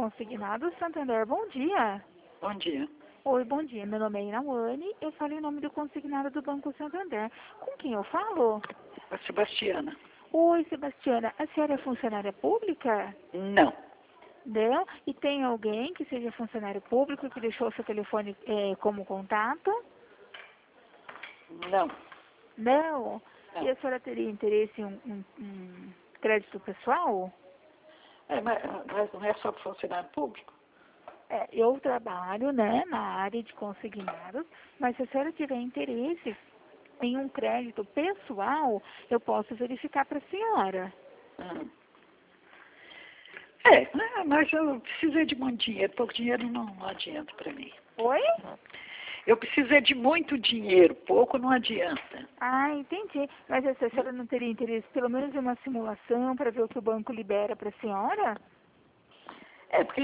Consignado Santander, bom dia. Bom dia. Oi, bom dia. Meu nome é Inawane, eu falo em nome do consignado do Banco Santander. Com quem eu falo? A Sebastiana. Oi, Sebastiana. A senhora é funcionária pública? Não. Não? E tem alguém que seja funcionário público que deixou seu telefone como contato? Não. Não? Não. E a senhora teria interesse em um crédito pessoal? Mas não é só para funcionário público? Eu trabalho, né, na área de consignados, mas se a senhora tiver interesse em um crédito pessoal, eu posso verificar para a senhora. Hum. Mas eu precisei de muito dinheiro. Pouco dinheiro não adianta para mim. Oi? Eu precisei de muito dinheiro. Pouco não adianta. Ah, entendi. Mas se a senhora não teria interesse, pelo menos em uma simulação para ver o que o banco libera para a senhora? Porque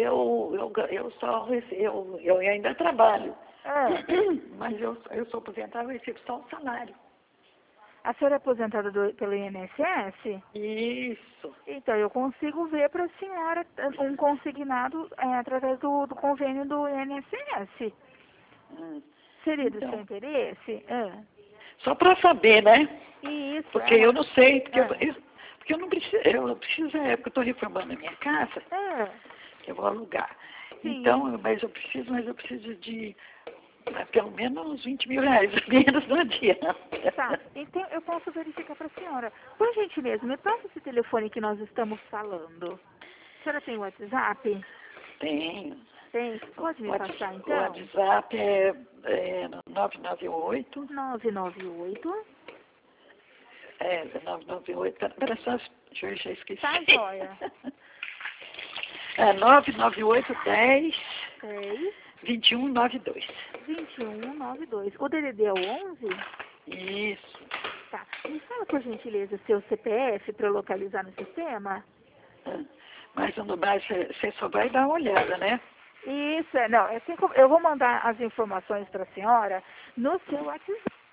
eu ainda trabalho. Ah, Mas eu sou aposentada e recebo só um salário. a senhora é aposentada pelo INSS? Isso. Então, eu consigo ver para a senhora um consignado através do convênio do INSS. Hum. Seria do seu Então, interesse? só para saber, né? Isso, Porque eu não sei, porque Ah. eu não preciso, porque eu estou reformando a minha casa, que eu vou alugar. Sim. Então, mas eu preciso de pelo menos uns 20 mil reais, menos não adianta. Tá, então eu posso verificar para a senhora. Por gentileza, me passa esse telefone que nós estamos falando. A senhora tem WhatsApp? Tenho. Tem? Pode me passar O então? WhatsApp é 998. 998. 998. Pera só, eu já esqueci. Tá joia. 998 10 10 2192. 2192. O DDD é o 11? Isso. Tá. Me fala, por gentileza, seu CPF para eu localizar no sistema? Mas você só vai dar uma olhada, né? Isso, não, eu vou mandar as informações para a senhora no seu WhatsApp.